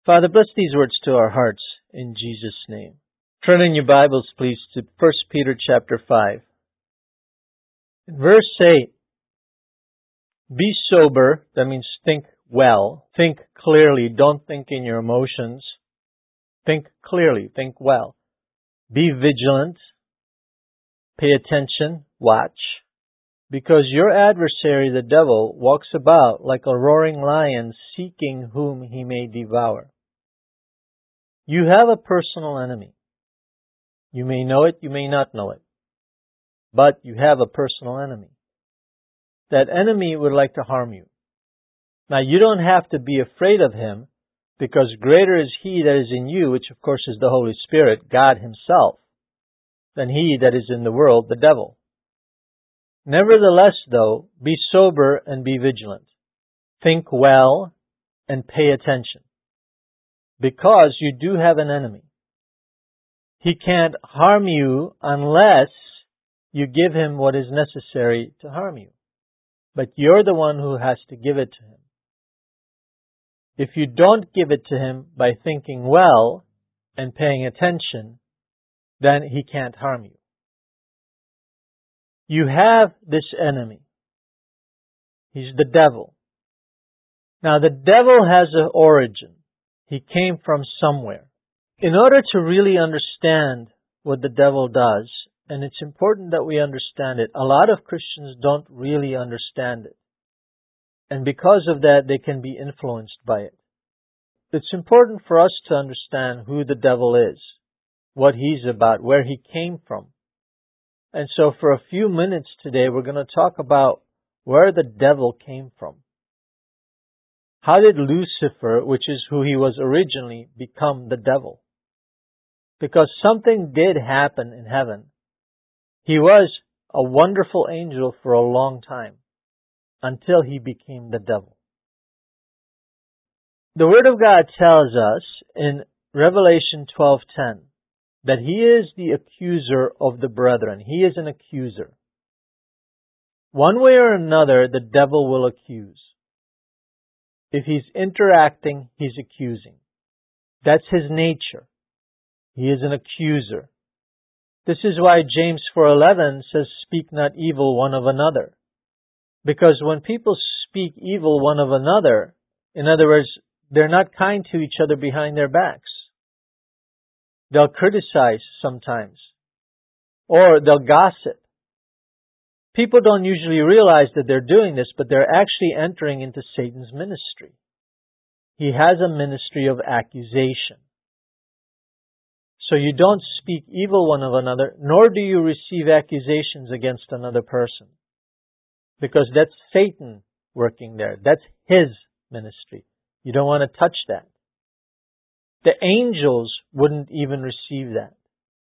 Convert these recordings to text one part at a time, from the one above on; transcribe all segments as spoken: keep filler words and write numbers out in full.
Father, bless these words to our hearts in Jesus' name. Turn in your Bibles, please, to First Peter chapter five. In verse eight, be sober, that means think well, think clearly, don't think in your emotions. Think clearly, think well. Be vigilant, pay attention, watch, because your adversary, the devil, walks about like a roaring lion seeking whom he may devour. You have a personal enemy. You may know it, you may not know it, but you have a personal enemy. That enemy would like to harm you. Now, you don't have to be afraid of him, because greater is he that is in you, which of course is the Holy Spirit, God himself, than he that is in the world, the devil. Nevertheless, though, be sober and be vigilant. Think well and pay attention, because you do have an enemy. He can't harm you unless you give him what is necessary to harm you. But you're the one who has to give it to him. If you don't give it to him by thinking well and paying attention, then he can't harm you. You have this enemy. He's the devil. Now, the devil has an origin. He came from somewhere. In order to really understand what the devil does, and it's important that we understand it, a lot of Christians don't really understand it. And because of that, they can be influenced by it. It's important for us to understand who the devil is, what he's about, where he came from. And so for a few minutes today, we're going to talk about where the devil came from. How did Lucifer, which is who he was originally, become the devil? Because something did happen in heaven. He was a wonderful angel for a long time, until he became the devil. The Word of God tells us in Revelation twelve ten that he is the accuser of the brethren. He is an accuser. One way or another, the devil will accuse. If he's interacting, he's accusing. That's his nature. He is an accuser. This is why James four eleven says, speak not evil one of another. Because when people speak evil one of another, in other words, they're not kind to each other behind their backs. They'll criticize sometimes. Or they'll gossip. People don't usually realize that they're doing this, but they're actually entering into Satan's ministry. He has a ministry of accusation. So you don't speak evil one of another, nor do you receive accusations against another person. Because that's Satan working there. That's his ministry. You don't want to touch that. The angels wouldn't even receive that.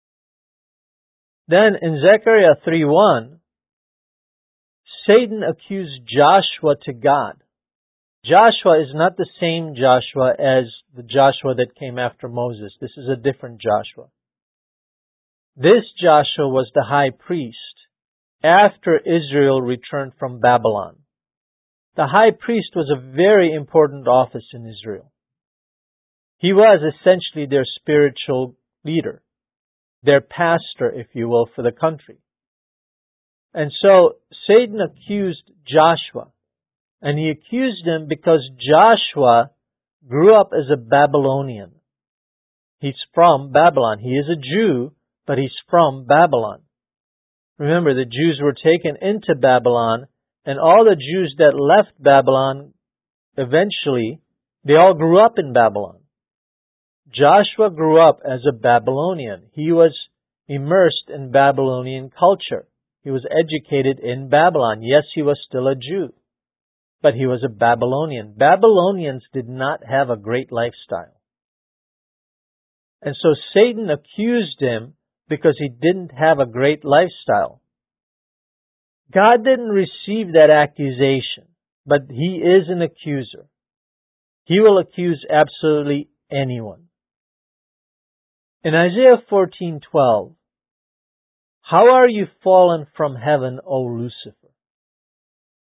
Then in Zechariah three one, Satan accused Joshua to God. Joshua is not the same Joshua as the Joshua that came after Moses. This is a different Joshua. This Joshua was the high priest after Israel returned from Babylon. The high priest was a very important office in Israel. He was essentially their spiritual leader, their pastor, if you will, for the country. And so Satan accused Joshua. And he accused him because Joshua grew up as a Babylonian. He's from Babylon. He is a Jew, but he's from Babylon. Remember, the Jews were taken into Babylon, and all the Jews that left Babylon, eventually, they all grew up in Babylon. Joshua grew up as a Babylonian. He was immersed in Babylonian culture. He was educated in Babylon. Yes, he was still a Jew, but he was a Babylonian. Babylonians did not have a great lifestyle. And so Satan accused him because he didn't have a great lifestyle. God didn't receive that accusation, but he is an accuser. He will accuse absolutely anyone. In Isaiah fourteen twelve, how are you fallen from heaven, O Lucifer?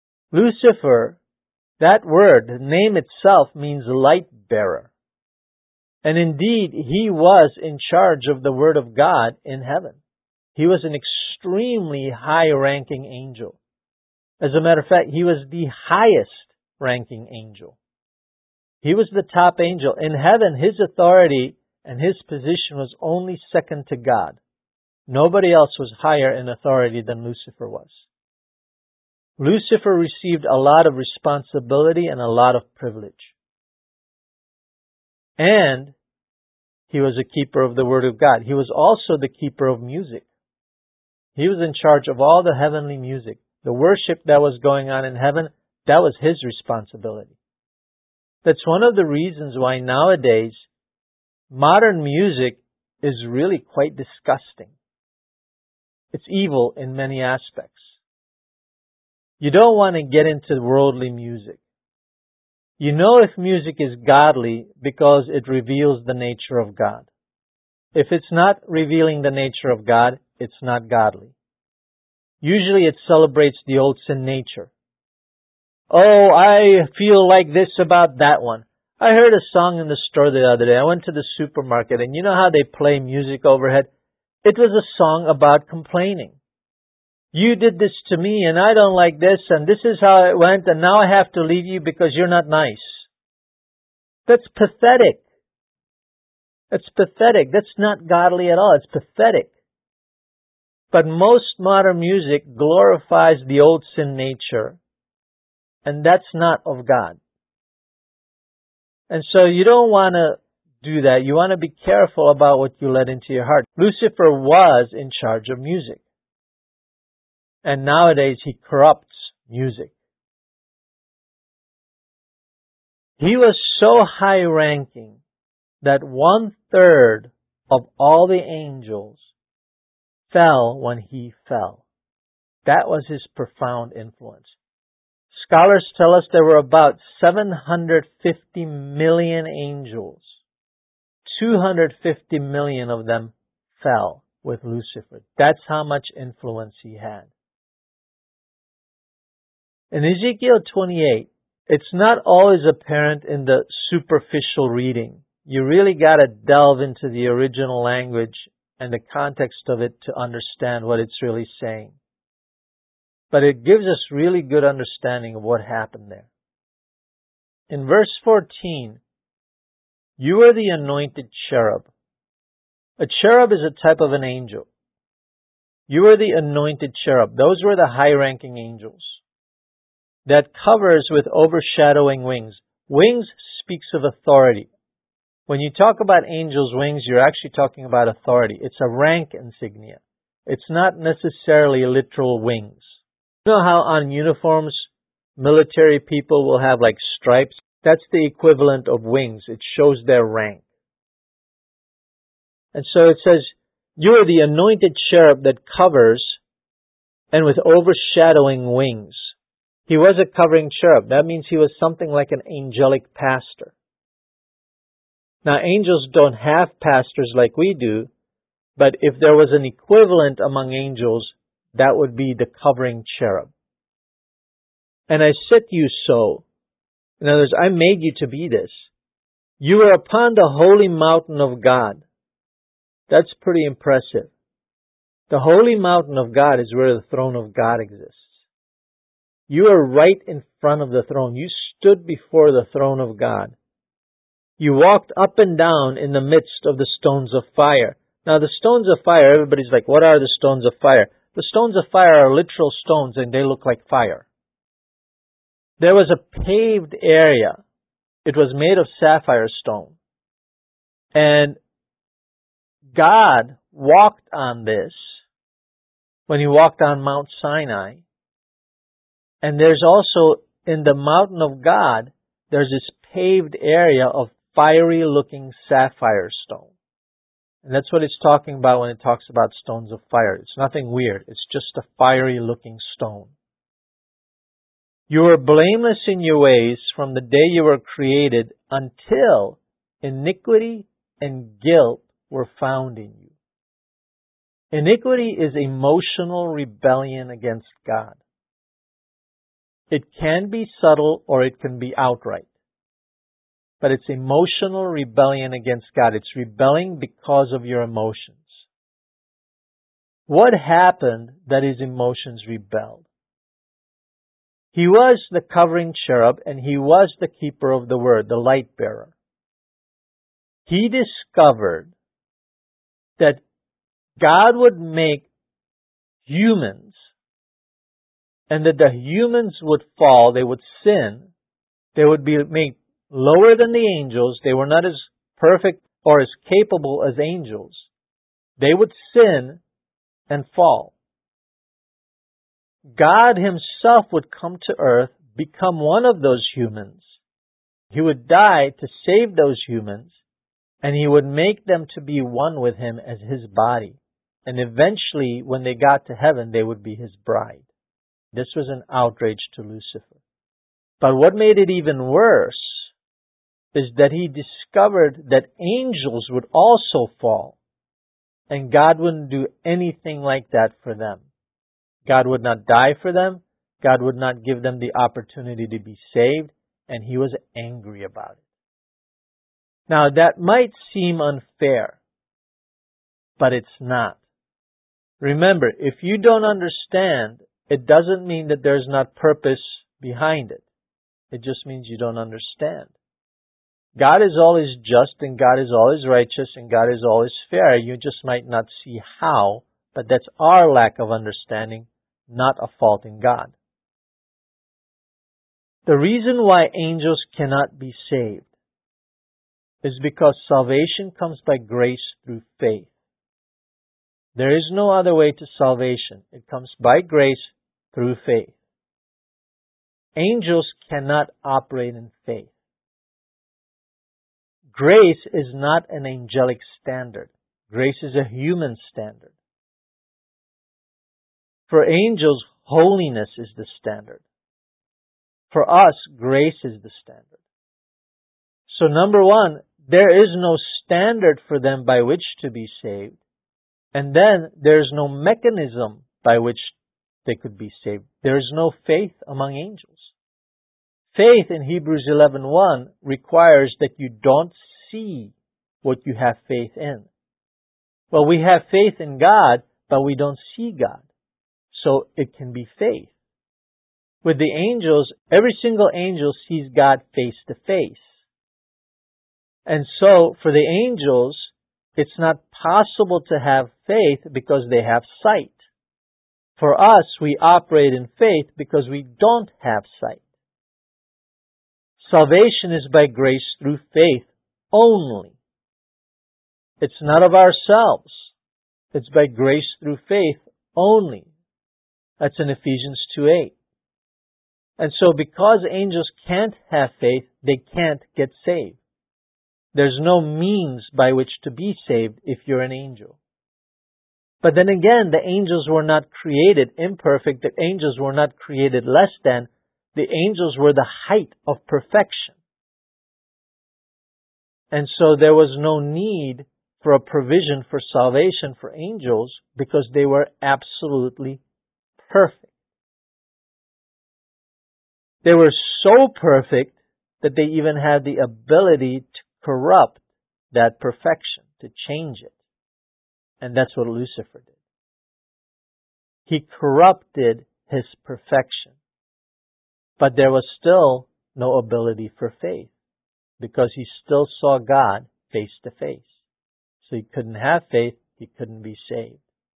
Lucifer, that word, the name itself means light bearer. And indeed, he was in charge of the Word of God in heaven. He was an extremely high-ranking angel. As a matter of fact, he was the highest-ranking angel. He was the top angel. In heaven, his authority and his position was only second to God. Nobody else was higher in authority than Lucifer was. Lucifer received a lot of responsibility and a lot of privilege. And he was a keeper of the Word of God. He was also the keeper of music. He was in charge of all the heavenly music. The worship that was going on in heaven, that was his responsibility. That's one of the reasons why nowadays modern music is really quite disgusting. It's evil in many aspects. You don't want to get into worldly music. You know if music is godly because it reveals the nature of God. If it's not revealing the nature of God, it's not godly. Usually it celebrates the old sin nature. Oh, I feel like this about that one. I heard a song in the store the other day. I went to the supermarket, and you know how they play music overhead? It was a song about complaining. You did this to me, and I don't like this, and this is how it went, and now I have to leave you because you're not nice. That's pathetic. That's pathetic. That's not godly at all. It's pathetic. But most modern music glorifies the old sin nature, and that's not of God. And so you don't want to do that. You want to be careful about what you let into your heart. Lucifer was in charge of music. And nowadays he corrupts music. He was so high-ranking that one-third of all the angels fell when he fell. That was his profound influence. Scholars tell us there were about seven hundred fifty million angels. two hundred fifty million of them fell with Lucifer. That's how much influence he had. In Ezekiel twenty-eight, it's not always apparent in the superficial reading. You really got to delve into the original language and the context of it to understand what it's really saying. But it gives us really good understanding of what happened there. In verse fourteen, you are the anointed cherub. A cherub is a type of an angel. You are the anointed cherub. Those were the high-ranking angels. That covers with overshadowing wings. Wings speaks of authority. When you talk about angels' wings, you're actually talking about authority. It's a rank insignia. It's not necessarily literal wings. You know how on uniforms, military people will have like stripes? That's the equivalent of wings. It shows their rank. And so it says, you are the anointed cherub that covers and with overshadowing wings. He was a covering cherub. That means he was something like an angelic pastor. Now, angels don't have pastors like we do, but if there was an equivalent among angels, that would be the covering cherub. And I set you so. In other words, I made you to be this. You are upon the holy mountain of God. That's pretty impressive. The holy mountain of God is where the throne of God exists. You are right in front of the throne. You stood before the throne of God. You walked up and down in the midst of the stones of fire. Now, the stones of fire, everybody's like, what are the stones of fire? The stones of fire are literal stones and they look like fire. There was a paved area. It was made of sapphire stone. And God walked on this when He walked on Mount Sinai. And there's also, in the mountain of God, there's this paved area of fiery-looking sapphire stone. And that's what it's talking about when it talks about stones of fire. It's nothing weird. It's just a fiery-looking stone. You were blameless in your ways from the day you were created until iniquity and guilt were found in you. Iniquity is emotional rebellion against God. It can be subtle or it can be outright. but it's emotional rebellion against God. It's rebelling because of your emotions. What happened that his emotions rebelled? He was the covering cherub and he was the keeper of the word, the light bearer. He discovered that God would make humans and that the humans would fall, they would sin, they would be made lower than the angels, they were not as perfect or as capable as angels. They would sin and fall. God himself would come to earth, become one of those humans. He would die to save those humans, and he would make them to be one with him as his body. And eventually, when they got to heaven, they would be his bride. This was an outrage to Lucifer. But what made it even worse is that he discovered that angels would also fall, and God wouldn't do anything like that for them. God would not die for them. God would not give them the opportunity to be saved, and he was angry about it. Now, that might seem unfair, but it's not. Remember, if you don't understand, it doesn't mean that there's not purpose behind it. It just means you don't understand. God is always just, and God is always righteous, and God is always fair. You just might not see how, but that's our lack of understanding, not a fault in God. The reason why angels cannot be saved is because salvation comes by grace through faith. There is no other way to salvation. It comes by grace through faith. Angels cannot operate in faith. Grace is not an angelic standard. Grace is a human standard. For angels, holiness is the standard. For us, grace is the standard. So number one, there is no standard for them by which to be saved. And then there's no mechanism by which they could be saved. There is no faith among angels. Faith in Hebrews eleven one requires that you don't see what you have faith in. Well, we have faith in God, but we don't see God. So it can be faith. With the angels, every single angel sees God face to face. And so, for the angels, it's not possible to have faith because they have sight. For us, we operate in faith because we don't have sight. Salvation is by grace through faith only. It's not of ourselves. It's by grace through faith only. That's in Ephesians two eight. And so because angels can't have faith, they can't get saved. There's no means by which to be saved if you're an angel. But then again, the angels were not created imperfect. The angels were not created less than. The angels were the height of perfection. And so there was no need for a provision for salvation for angels because they were absolutely perfect. They were so perfect that they even had the ability to corrupt that perfection, to change it. And that's what Lucifer did. He corrupted his perfection. But there was still no ability for faith because he still saw God face to face. So he couldn't have faith, he couldn't be saved.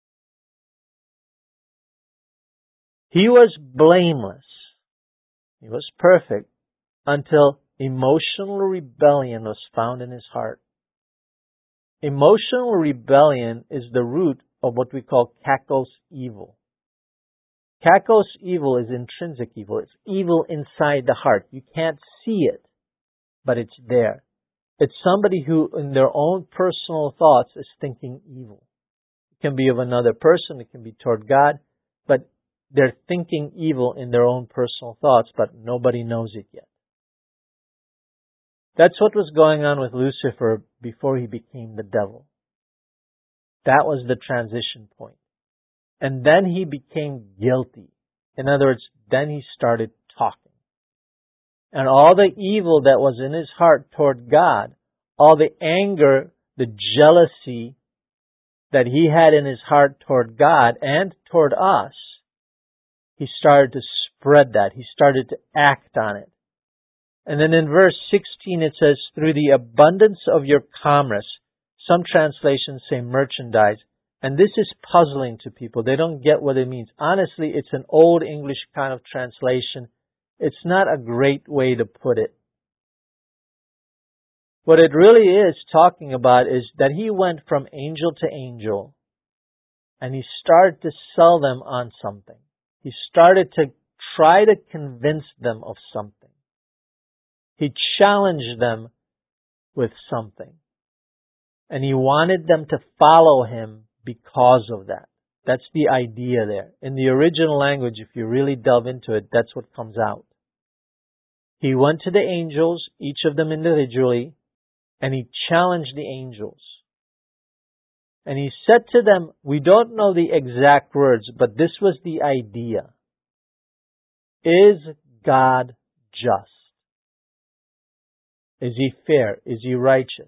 He was blameless. He was perfect until emotional rebellion was found in his heart. Emotional rebellion is the root of what we call Kakos evil. Kakos evil is intrinsic evil. It's evil inside the heart. You can't see it, but it's there. It's somebody who, in their own personal thoughts, is thinking evil. It can be of another person. It can be toward God, but they're thinking evil in their own personal thoughts, but nobody knows it yet. That's what was going on with Lucifer before he became the devil. That was the transition point. And then he became guilty. In other words, then he started talking. and all the evil that was in his heart toward God, all the anger, the jealousy that he had in his heart toward God and toward us, he started to spread that. He started to act on it. And then in verse sixteen it says, through the abundance of your commerce. Some translations say merchandise. And this is puzzling to people. They don't get what it means. Honestly, it's an old English kind of translation. It's not a great way to put it. What it really is talking about is that he went from angel to angel and he started to sell them on something. He started to try to convince them of something. He challenged them with something. And he wanted them to follow him because of that. That's the idea there. In the original language, if you really delve into it, that's what comes out. He went to the angels, each of them individually, and he challenged the angels. And he said to them, we don't know the exact words, but this was the idea. Is God just? Is he fair? Is he righteous?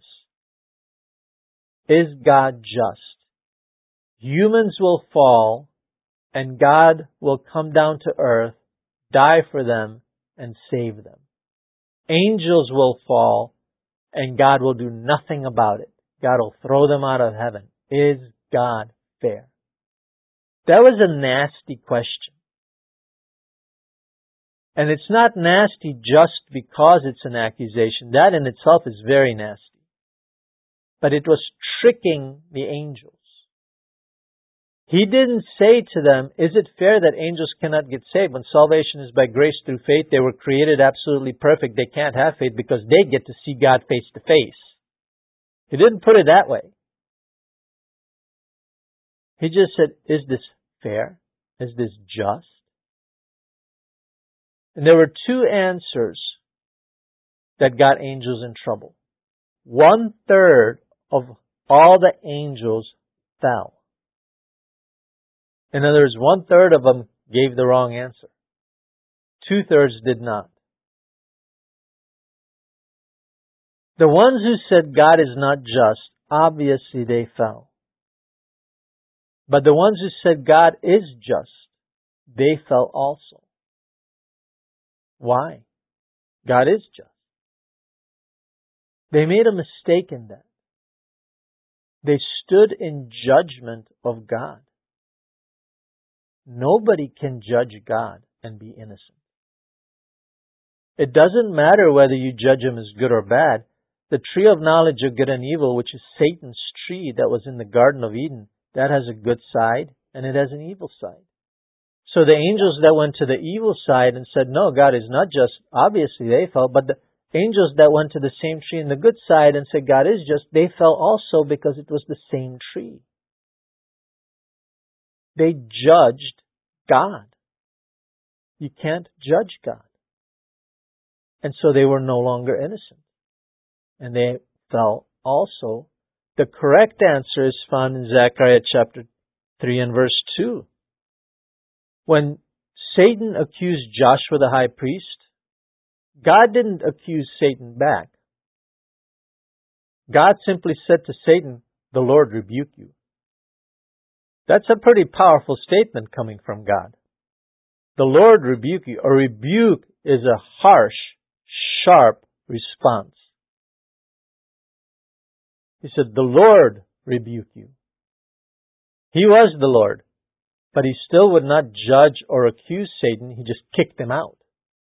Is God just? Humans will fall, and God will come down to earth, die for them, and save them. Angels will fall, and God will do nothing about it. God will throw them out of heaven. Is God fair? That was a nasty question. And it's not nasty just because it's an accusation. That in itself is very nasty. But it was tricking the angels. He didn't say to them, is it fair that angels cannot get saved? When salvation is by grace through faith, they were created absolutely perfect. They can't have faith because they get to see God face to face. He didn't put it that way. He just said, is this fair? Is this just? And there were two answers that got angels in trouble. One third of all the angels fell. In other words, one third of them gave the wrong answer. Two thirds did not. The ones who said God is not just, obviously they fell. But the ones who said God is just, they fell also. Why? God is just. They made a mistake in that. They stood in judgment of God. Nobody can judge God and be innocent. It doesn't matter whether you judge him as good or bad. The tree of knowledge of good and evil, which is Satan's tree that was in the Garden of Eden, that has a good side and it has an evil side. So the angels that went to the evil side and said, no, God is not just, obviously they fell, but the angels that went to the same tree in the good side and said God is just, they fell also because it was the same tree. They judged God. You can't judge God. And so they were no longer innocent. And they fell also. The correct answer is found in Zechariah chapter three and verse two. When Satan accused Joshua the high priest, God didn't accuse Satan back. God simply said to Satan, the Lord rebuke you. That's a pretty powerful statement coming from God. The Lord rebuke you. A rebuke is a harsh, sharp response. He said, the Lord rebuke you. He was the Lord, but he still would not judge or accuse Satan. He just kicked him out.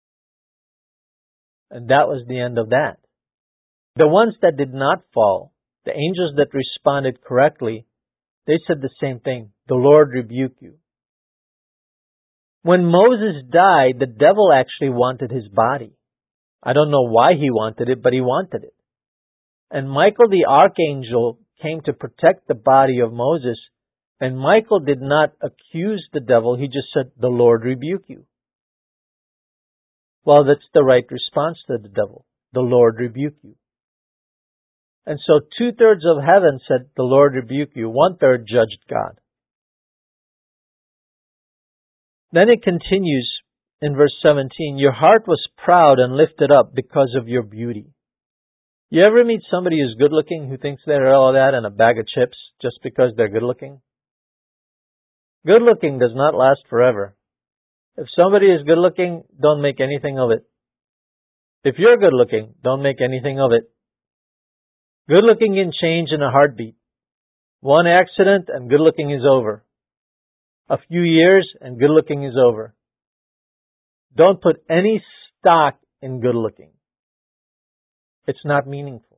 And that was the end of that. The ones that did not fall, the angels that responded correctly, they said the same thing. The Lord rebuke you. When Moses died, the devil actually wanted his body. I don't know why he wanted it, but he wanted it. And Michael the archangel came to protect the body of Moses. And Michael did not accuse the devil. He just said, the Lord rebuke you. Well, that's the right response to the devil. The Lord rebuke you. And so two-thirds of heaven said, the Lord rebuke you. One-third judged God. Then it continues in verse seventeen, your heart was proud and lifted up because of your beauty. You ever meet somebody who's good looking who thinks they're all that and a bag of chips just because they're good looking? Good looking does not last forever. If somebody is good looking, don't make anything of it. If you're good looking, don't make anything of it. Good looking can change in a heartbeat. One accident and good looking is over. A few years and good looking is over. Don't put any stock in good looking. It's not meaningful.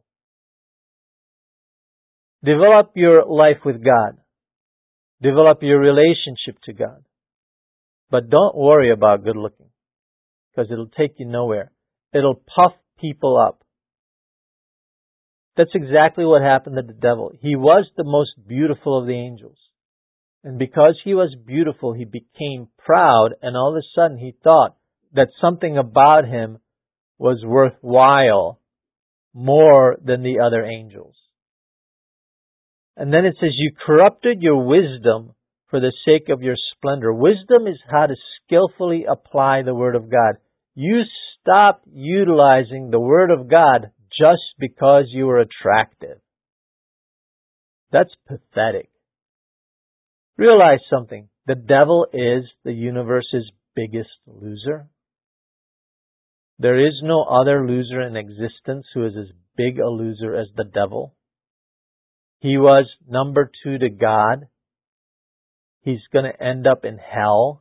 Develop your life with God. Develop your relationship to God. But don't worry about good looking, because it'll take you nowhere. It'll puff people up. That's exactly what happened to the devil. He was the most beautiful of the angels. And because he was beautiful, he became proud, and all of a sudden he thought that something about him was worthwhile more than the other angels. And then it says, you corrupted your wisdom for the sake of your splendor. Wisdom is how to skillfully apply the Word of God. You stopped utilizing the Word of God just because you were attractive. That's pathetic. Realize something. The devil is the universe's biggest loser. There is no other loser in existence who is as big a loser as the devil. He was number two to God. He's going to end up in hell.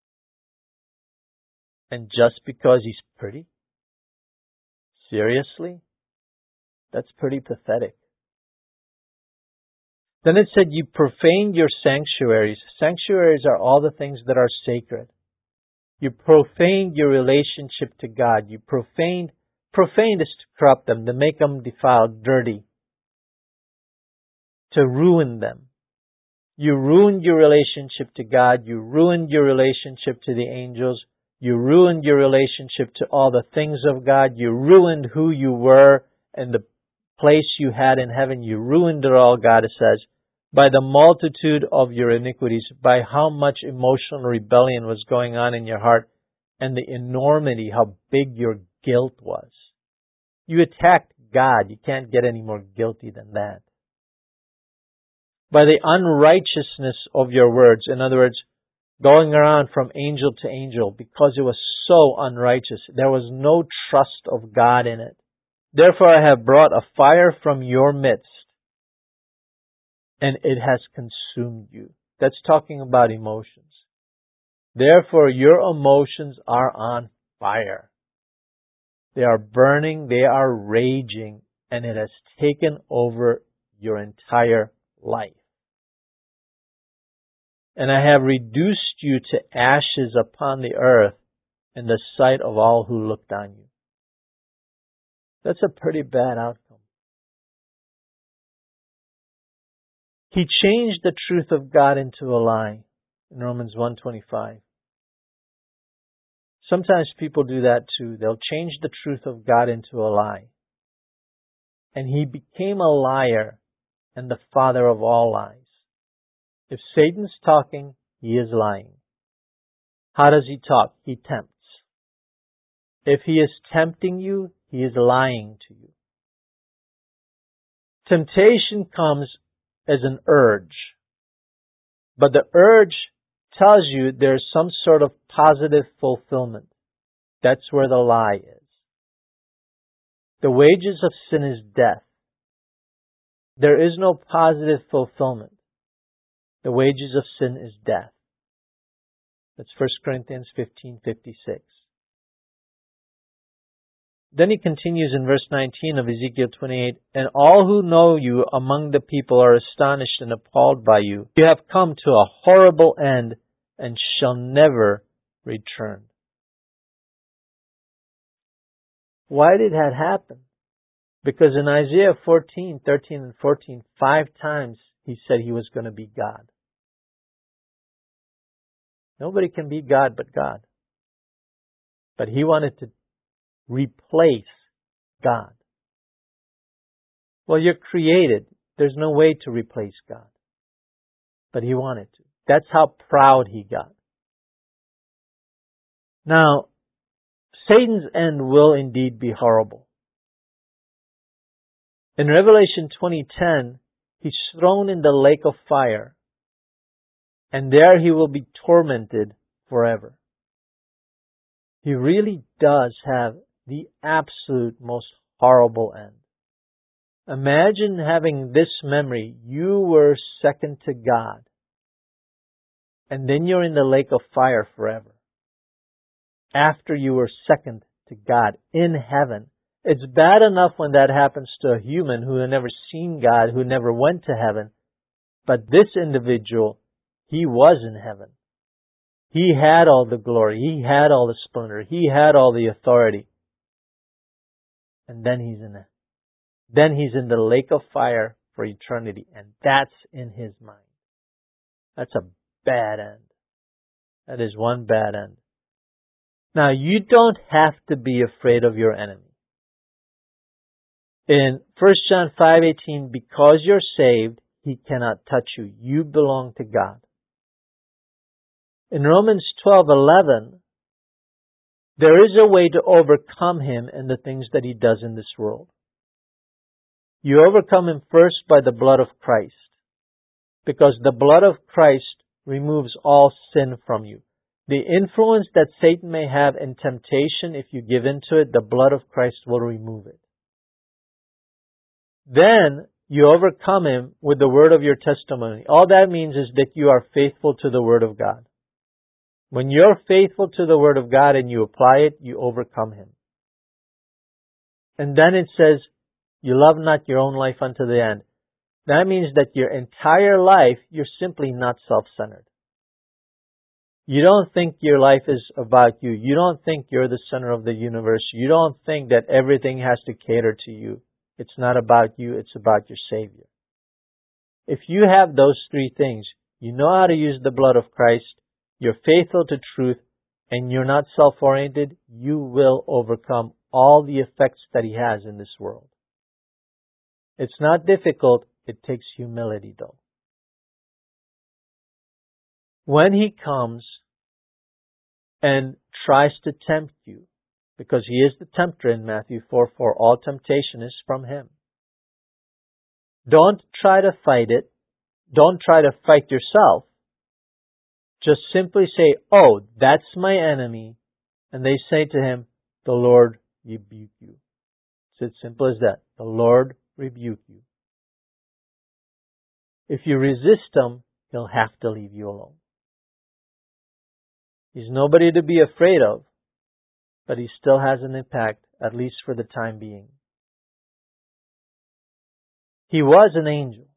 And just because he's pretty? Seriously? That's pretty pathetic. Then it said, you profaned your sanctuaries. Sanctuaries are all the things that are sacred. You profaned your relationship to God. You profaned, profaned is to corrupt them, to make them defiled, dirty, to ruin them. You ruined your relationship to God. You ruined your relationship to the angels. You ruined your relationship to all the things of God. You ruined who you were and the place you had in heaven. You ruined it all, God says, by the multitude of your iniquities, by how much emotional rebellion was going on in your heart, and the enormity, how big your guilt was. You attacked God. You can't get any more guilty than that. By the unrighteousness of your words, in other words, going around from angel to angel, because it was so unrighteous. There was no trust of God in it. Therefore I have brought a fire from your midst, and it has consumed you. That's talking about emotions. Therefore your emotions are on fire. They are burning, they are raging, and it has taken over your entire life. And I have reduced you to ashes upon the earth in the sight of all who looked on you. That's a pretty bad outcome. He changed the truth of God into a lie in Romans one twenty-five. Sometimes people do that too. They'll change the truth of God into a lie. And he became a liar and the father of all lies. If Satan's talking, he is lying. How does he talk? He tempts. If he is tempting you, he is lying to you. Temptation comes as an urge. But the urge tells you there's some sort of positive fulfillment. That's where the lie is. The wages of sin is death. There is no positive fulfillment. The wages of sin is death. That's First Corinthians fifteen fifty-six. Then he continues in verse nineteen of Ezekiel twenty-eight, and all who know you among the people are astonished and appalled by you. You have come to a horrible end and shall never return. Why did that happen? Because in Isaiah fourteen, thirteen and fourteen, five times he said he was going to be God. Nobody can be God but God. But he wanted to replace God. Well, you're created. There's no way to replace God. But he wanted to. That's how proud he got. Now, Satan's end will indeed be horrible. In Revelation twenty ten, he's thrown in the lake of fire, and there he will be tormented forever. He really does have the absolute most horrible end. Imagine having this memory. You were second to God, and then you're in the lake of fire forever. After you were second to God in heaven. It's bad enough when that happens to a human who had never seen God, who never went to heaven. But this individual, he was in heaven. He had all the glory. He had all the splendor. He had all the authority. And then he's in it. Then he's in the lake of fire for eternity. And that's in his mind. That's a bad end. That is one bad end. Now, you don't have to be afraid of your enemy. In First John five eighteen, because you're saved, he cannot touch you. You belong to God. In Romans twelve eleven, there is a way to overcome him and the things that he does in this world. You overcome him first by the blood of Christ, because the blood of Christ removes all sin from you. The influence that Satan may have in temptation, if you give in to it, the blood of Christ will remove it. Then you overcome him with the word of your testimony. All that means is that you are faithful to the word of God. When you're faithful to the word of God and you apply it, you overcome him. And then it says, you love not your own life unto the end. That means that your entire life, you're simply not self-centered. You don't think your life is about you. You don't think you're the center of the universe. You don't think that everything has to cater to you. It's not about you, it's about your Savior. If you have those three things, you know how to use the blood of Christ, you're faithful to truth, and you're not self-oriented, you will overcome all the effects that he has in this world. It's not difficult, it takes humility though. When he comes and tries to tempt you, because he is the tempter in Matthew four four. All temptation is from him. Don't try to fight it. Don't try to fight yourself. Just simply say, oh, that's my enemy. And they say to him, the Lord rebuke you. It's as simple as that. The Lord rebuke you. If you resist him, he'll have to leave you alone. He's nobody to be afraid of. But he still has an impact, at least for the time being. He was an angel,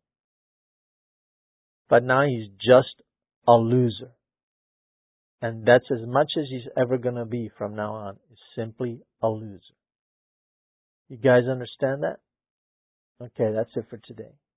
but now he's just a loser. And that's as much as he's ever going to be from now on, is simply a loser. You guys understand that? Okay, that's it for today.